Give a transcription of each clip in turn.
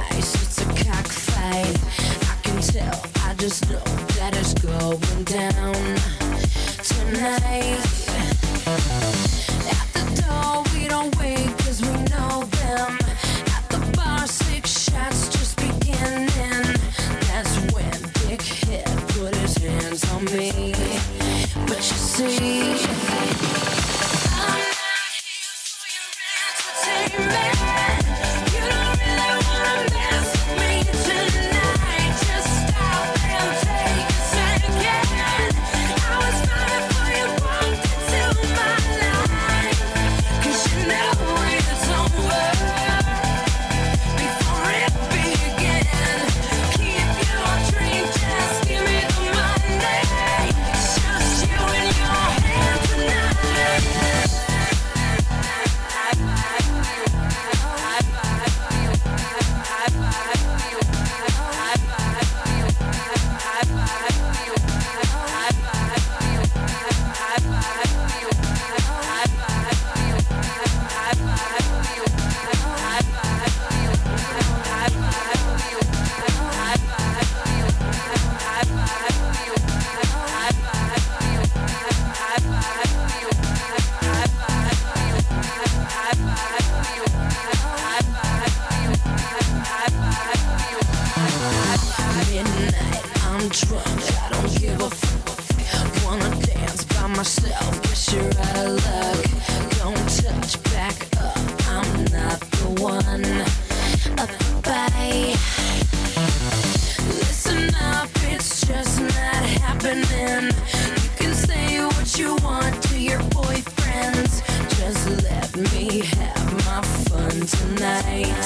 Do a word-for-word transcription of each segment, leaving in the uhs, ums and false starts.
nice, it's a cockfight. I can tell, I just know that it's going down tonight. At the door, we don't wait cause we know them. At the bar, six shots just beginning. That's when Big Head put his hands on me. But you see, I'm not here for your entertainment. You don't really wanna mess with me tonight. Just stop and take a second. I was fine before you walked into my life. Cause you know it's over before it began. Keep your drink, just give me the money. It's just you and your hand tonight. Midnight, I'm drunk, I don't give a fuck. Wanna dance by myself, guess you're out of luck. Don't touch, back up, I'm not the one. Up, bye. Listen up, it's just not happening. You can say what you want to your boyfriends. Just let me have my fun tonight.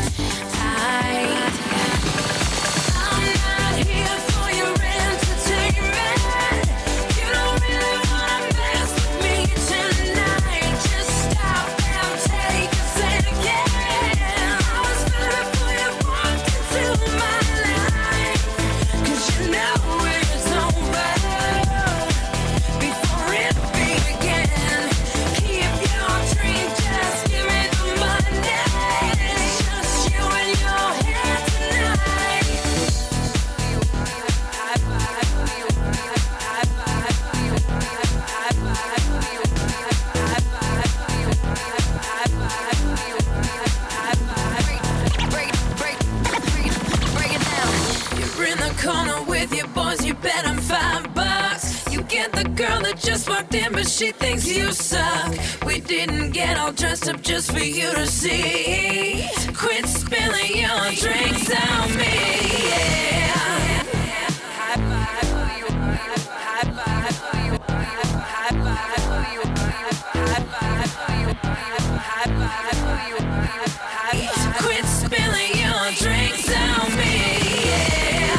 I I'm not here for your entertainment. You don't really wanna mess with me tonight. Just stop and take a second. I was fine before you walked into my life. Cause you know it's over before it began. Keep your drink, just give me the money. It's just you and your hand tonight. You're in the corner with your boys, you bet on five bucks. You get the girl that just walked in, but she thinks you suck. We didn't get all dressed up just for you to see. Quit spilling your drinks on me, yeah. Quit spilling your drinks on me, yeah.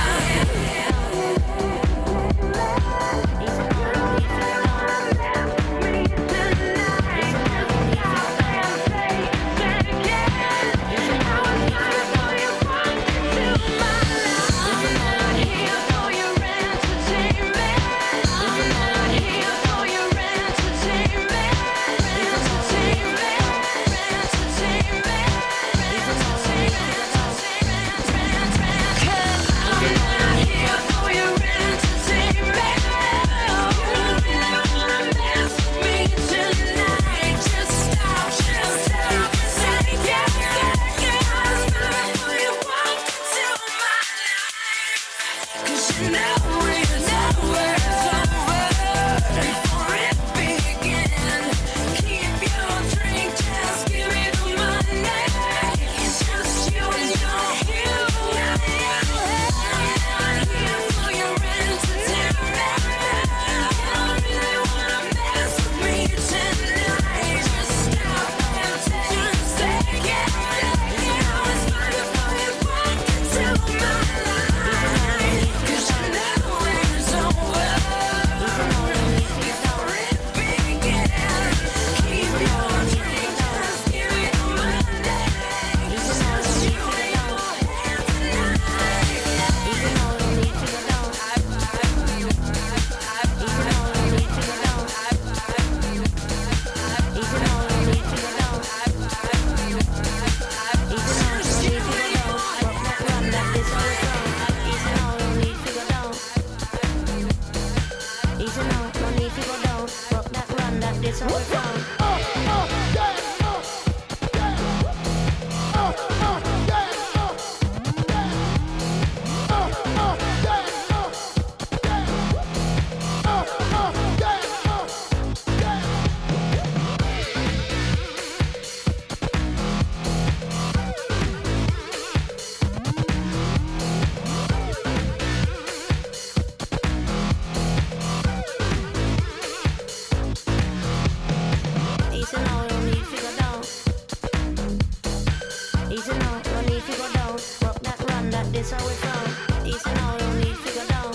this how we from. Easy now, no need to go down.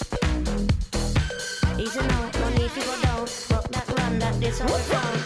Easy now, no need to go down. Rock that run, that this how we from.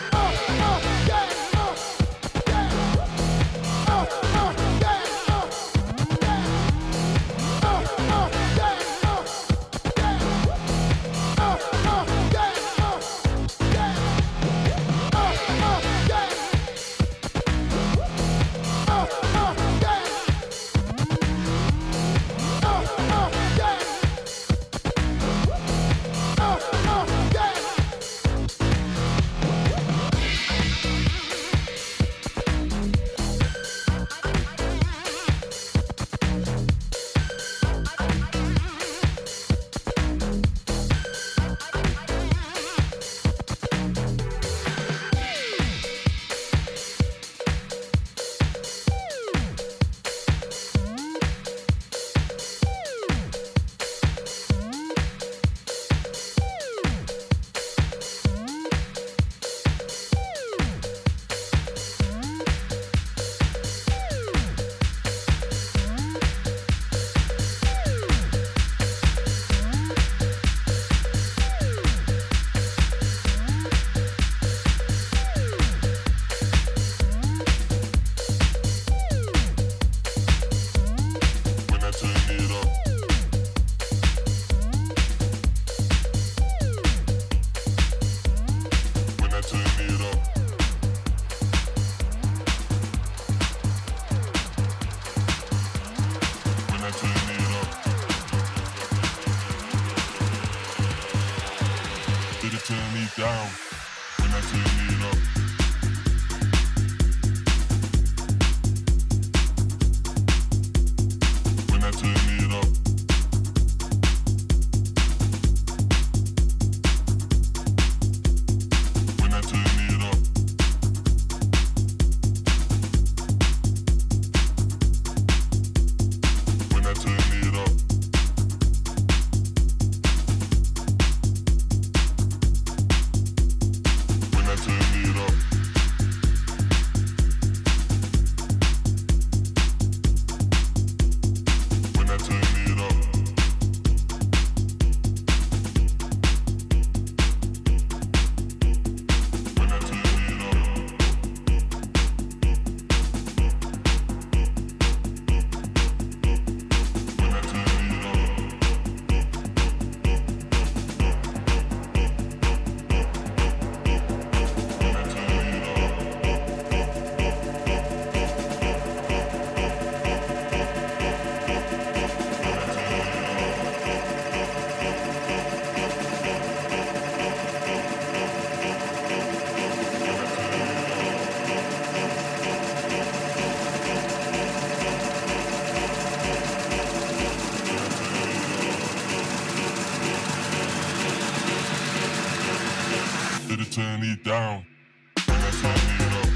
Turn it down. When I turn it up.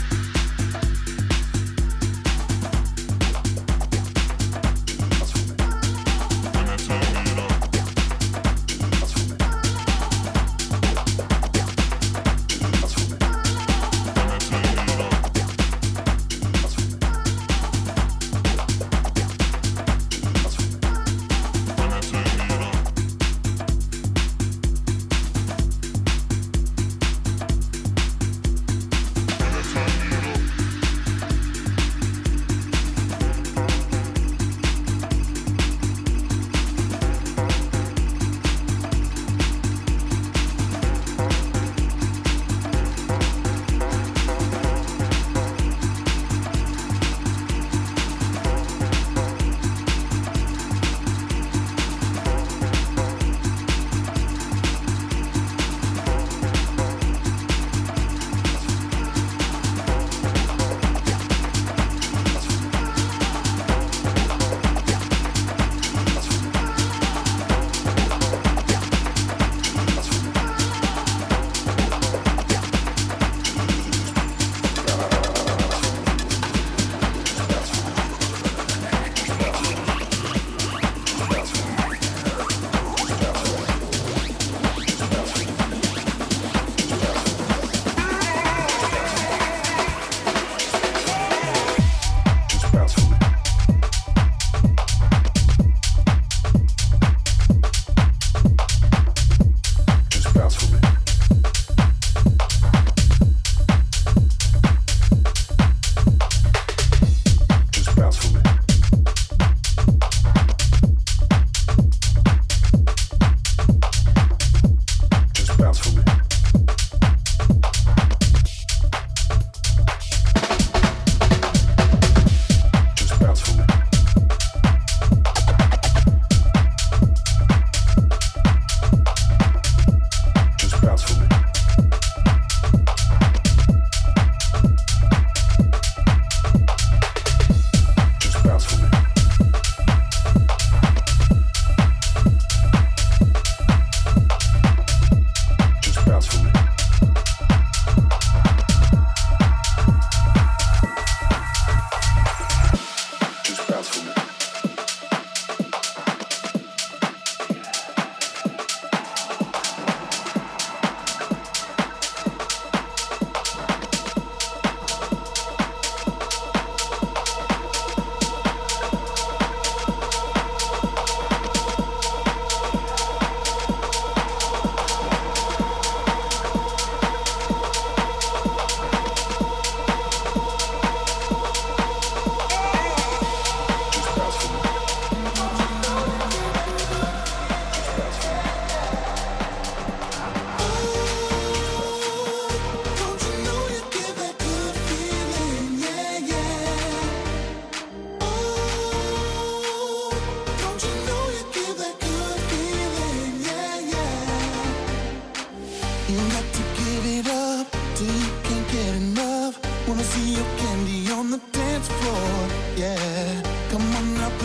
When I turn it up. When I turn it up. When I turn it up.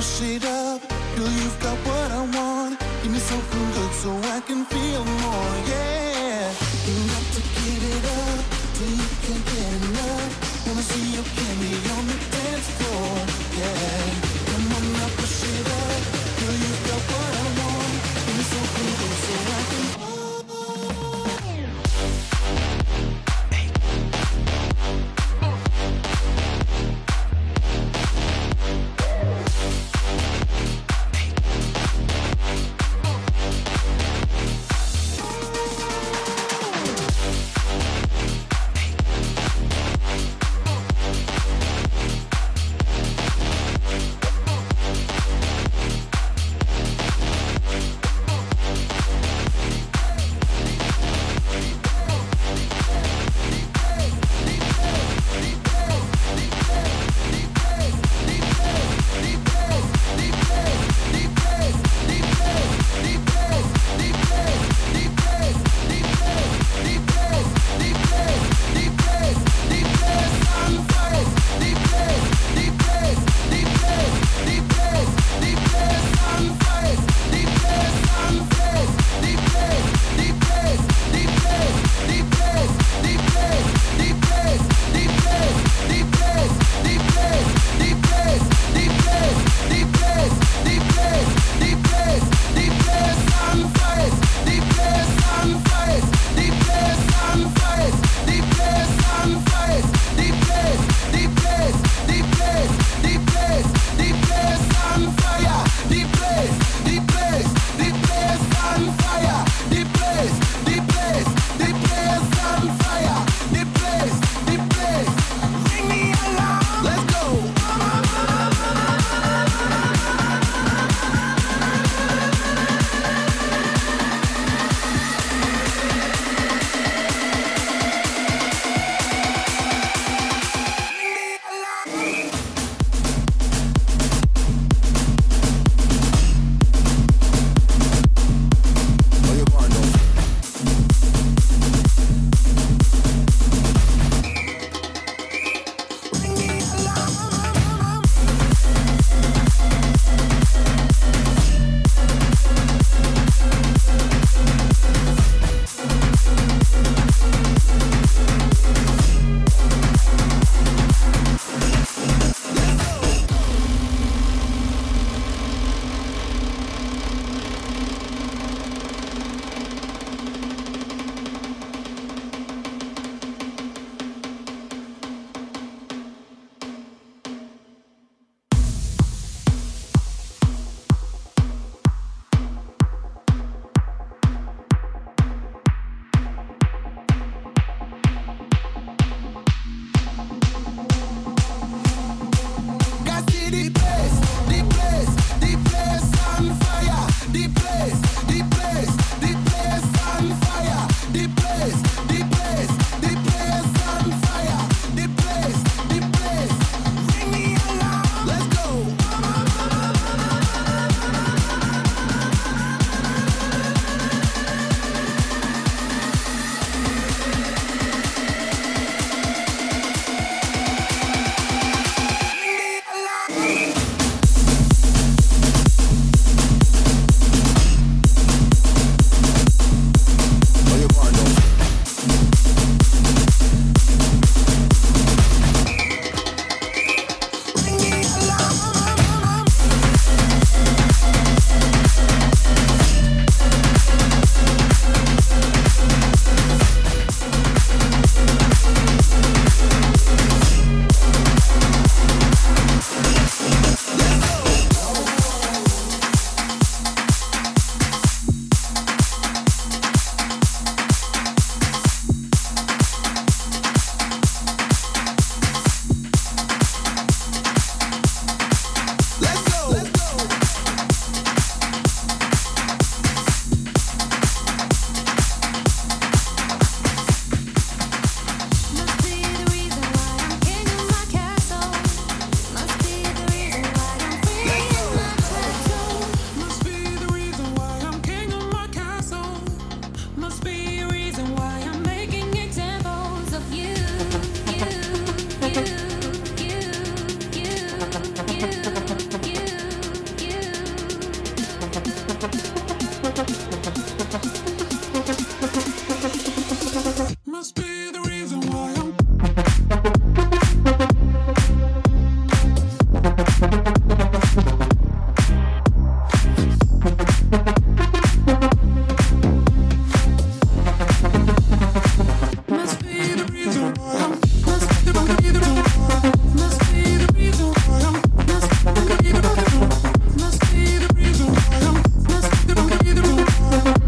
push it up. Girl, you've got what I want. Give me something good so I can feel more, yeah. You got to give it up till you can't get enough. Wanna see your candy on the dance floor, yeah. Come on now, push it up. Girl, you've got what I want. Give me something good so I can. Must be the reason why I'm Must be the reason why I'm Must be the reason why Must be the reason why I'm Must be the reason why Must be the reason why I'm Must be the reason why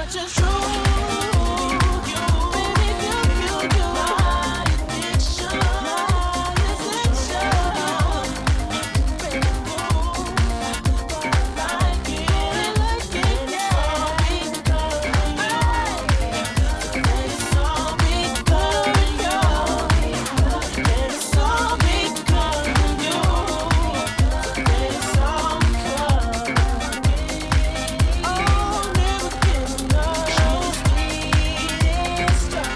such a truth. Baby, you, you, you, my addiction, my addiction. Baby, ooh, I like it, like it, yeah. It's all because of you. It's all because of you. It's all because of you. Oh, never give enough. Sweetest love.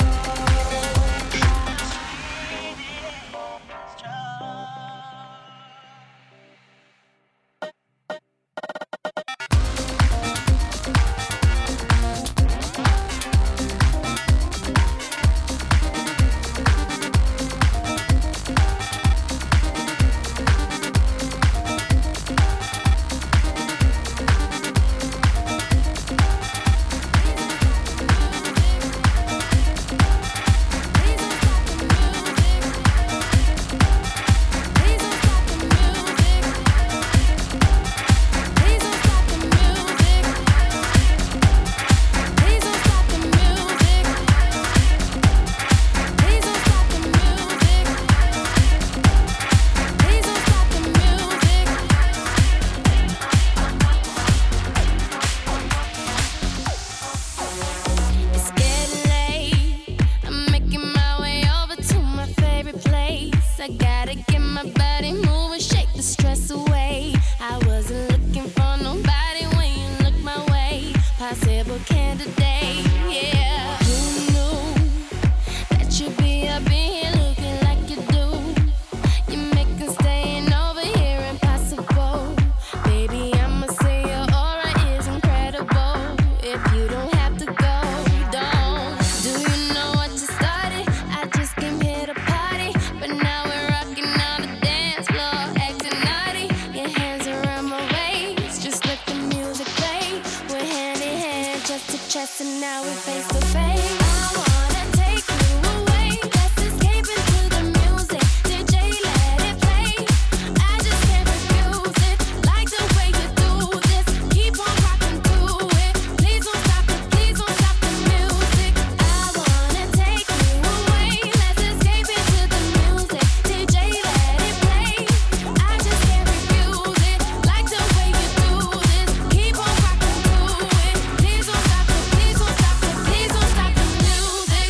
It's getting late. I'm making my way over to my favorite place. I gotta get my body moving, shake the stress away. I wasn't looking for nobody when you looked my way. Possible candidate, yeah. Who knew that you'd be up in here looking like you do? You make us staying over here impossible. Baby, I'ma say your aura is incredible. If you don't have to go, don't. Do you know what you started? I just came here to party, but now we're rocking on the dance floor, acting naughty. Your hands around my waist, just let the music play. We're hand in hand, chest to chest, and now we're face to face. I wanna take you away, let's escape into the music. D J, let it play. I just can't refuse it, like the way you do this. Keep on rocking to it. Please don't stop it, please don't stop the music. I wanna take you away, let's escape into the music. D J, let it play. I just can't refuse it, like the way you do this. Keep on rocking to it. Please don't stop it, please don't stop it, please don't stop the music.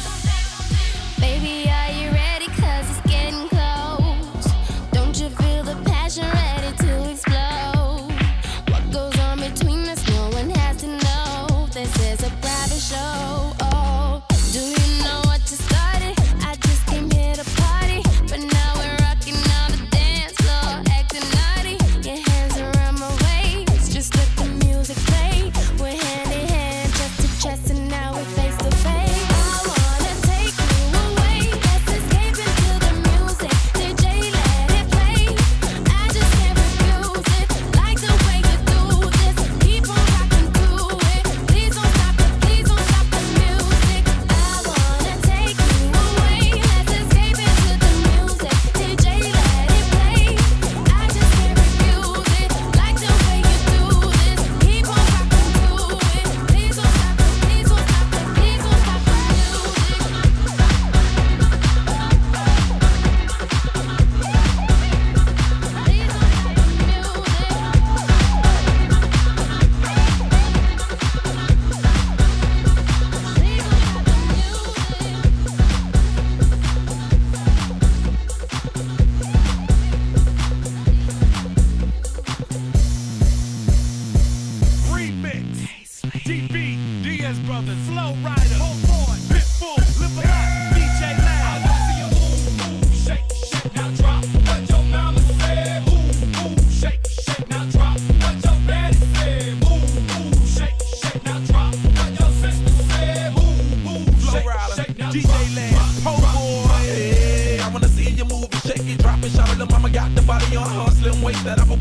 Baby, are you ready? 'Cause it's getting close. Don't you feel the passion ready to explode? What goes on between us, no one has to know. This is a private show. Oh, do you know what you started? I just came here to party, but now we're rocking on the dance floor, acting naughty. Your hands around my waist, just let the music play. We're hand in hand, chest to chest, and now we're face to face. I wanna take you away, let's escape into the music. D J, let it play. I just can't refuse it, like the way you do this. Keep on rocking to it. Please don't stop it, please don't stop the music. I wanna take you away, let's escape into the music. D J, let it play. I just can't refuse it, like the way you do this. Keep on rocking to it. Please don't stop it, please don't stop it, please don't stop the Remix. D B, D S Brothers, Flow Rider, Hold On, Pitbull, Live a Lot, D J Loud. I wanna see you move, move, shake, shake, now drop what your mama said. Move, move, shake, shake, now drop what your daddy said. Move, move, shake, shake, now drop what your sister said. Move, move, shake, shake, now D J drop. Land, po boy. Hey, I wanna see you move and shake it, drop it, shout it. Little mama got the body on her, slim waist, that apple bottom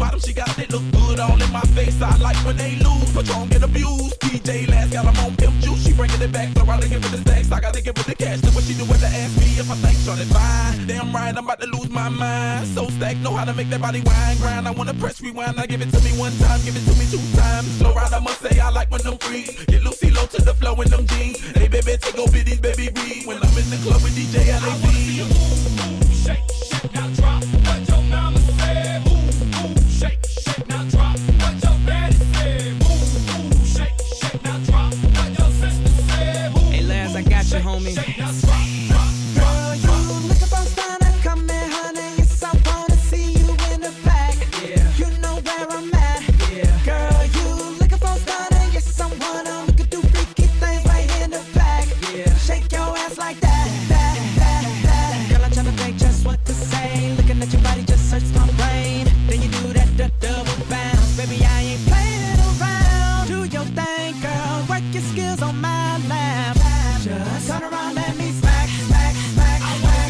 bottom, she got it look good all in my face. I like when they lose, Patron get abused. D J last got them on pimp juice. She bringing it back, throw out and give it the stacks. I gotta give it the cash. Look what she do when they ask me if I think Shorty fine. Damn right, I'm about to lose my mind. So stacked, know how to make that body wine grind. I wanna press rewind, I give it to me one time, give it to me two times. Slow ride, I must say I like when them freeze. Get Lucy low to the flow in them jeans. Hey baby, take over these baby breathe. When I'm in the club with D J L A V. I wanna see you move, shake, shake, now drop. What your mama said, move, move, shake, shake, now drop. What your daddy said, move, move, shake, shake, now drop. What your sister said, move, hey Laz, I got you, homie. Shake, now drop, drop, drop, drop. Girl, you looking for something, come here, honey. Yes, I wanna see you in the back. Yeah, you know where I'm at. Yeah, girl, you looking for something. Yes, I wanna. We could do freaky things right in the back. Yeah, shake your ass like that, that, that, that. Girl, I'm tryna think just what to say. Looking at your body just search my brain. Then you do that d- double bounce, baby. I ain't playing around. Do your thing, girl. Work your skills on my lap. Just turn around, let me smack, smack, smack, smack.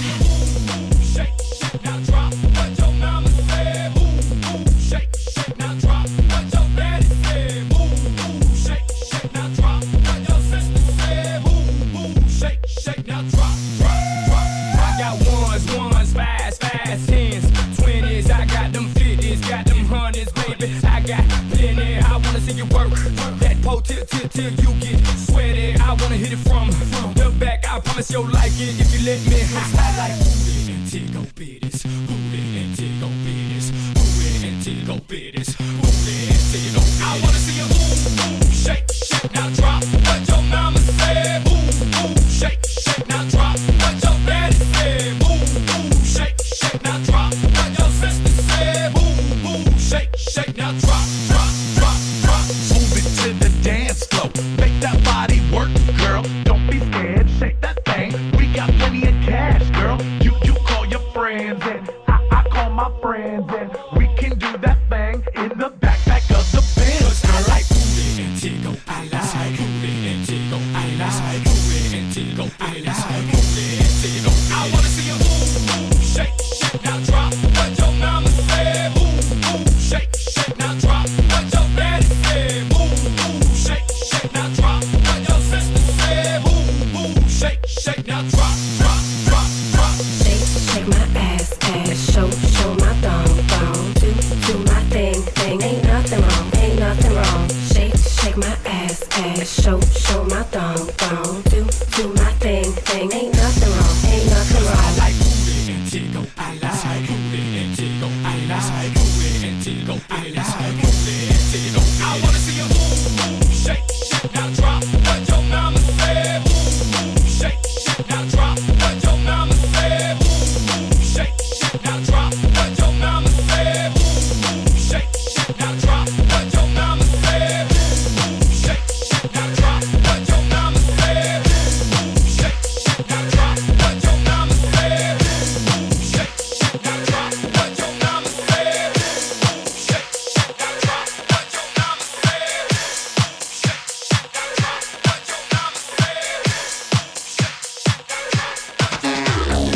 Shake, shake, now drop. What your mama said. Move, move, shake, shake, now drop. What your daddy said. Move, move, shake, shake, now drop. What your sister said. Move, move, shake, shake, now drop, drop, drop, drop. I got ones, ones, fives, fives, tens, twenties. I got them fifties, got them hundreds, baby. I got plenty. I wanna see you work that pole till till till you get sweaty. I wanna hit it from the back. I promise you'll like it if you let me. I like booty and tickle bitties, booty and tickle bitties, booty and tickle bitties, booty and tickle bitties. I wanna see you move, move, shake, shake, now drop. What your mama said, move, move, shake, shake, now drop. What your daddy said, move, move, shake, shake, now drop. What your sister said, move, move, shake, shake, now drop, drop, drop, drop. Move it to the dance floor, make that body work, girl. Don't be scared, shake that thing. We got plenty of cash, girl. You you call your friends and I, I call my friends and we can do that thing in the backpack of the Benz. I like booty and tickle, I like booty and tickle, I like booty and tickle, I like booty and tickle. I wanna see you move, move, shake, shake, now drop. What your mama said, move, move, shake, shake, now drop. What your daddy said, move, move, shake, shake, now drop. What your sister said, move, move, shake, shake, now drop, drop, drop, drop. Shake, shake my ass, ass, show, show my thong, thong. Do, do my thing, thing. Ain't nothing wrong, ain't nothing wrong. Shake, shake my ass, ass, show, show my thong, thong. Do, do my thing, thing. Ain't nothing wrong, ain't nothing wrong. I like booty and tickle, I like booty and tickle, I like booty and tickle, I like booty and tickle. I wanna see you move, move, shake, shake, now drop. What your mama said, move, move, shake, shake, now drop. What your mama said, move, move, shake, shake, now drop. What your mama said, move, move, shake, shake, now drop. What your mama said, move, move, shake, shake, now drop. What your mama said, move, move, shake, shake, now drop. What your mama said, move, move, shake, shake, now drop. What your mama said, move, move, shake, shake, now drop. What your mama said, move, move, shake, shake, now drop. What your mama said, move, move, shake, shake, now drop.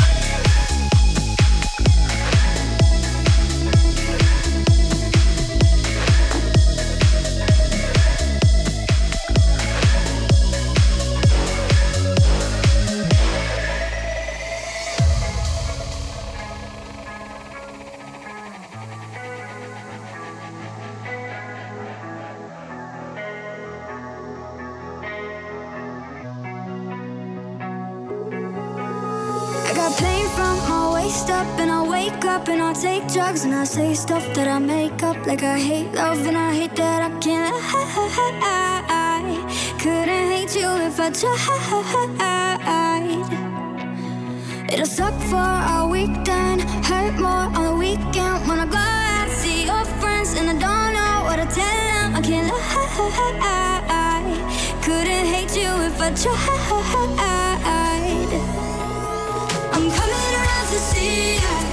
I got pain from my waist up, and I wake up and I take drugs and I say stuff that I make up, like I hate love and I hate that I can't lie. Couldn't hate you if I tried. It'll suck for a weekend, hurt more on the weekend. When I go out, see your friends, and I don't know what to tell them. I can't lie. Couldn't hate you if I tried. I'm coming around to see ya.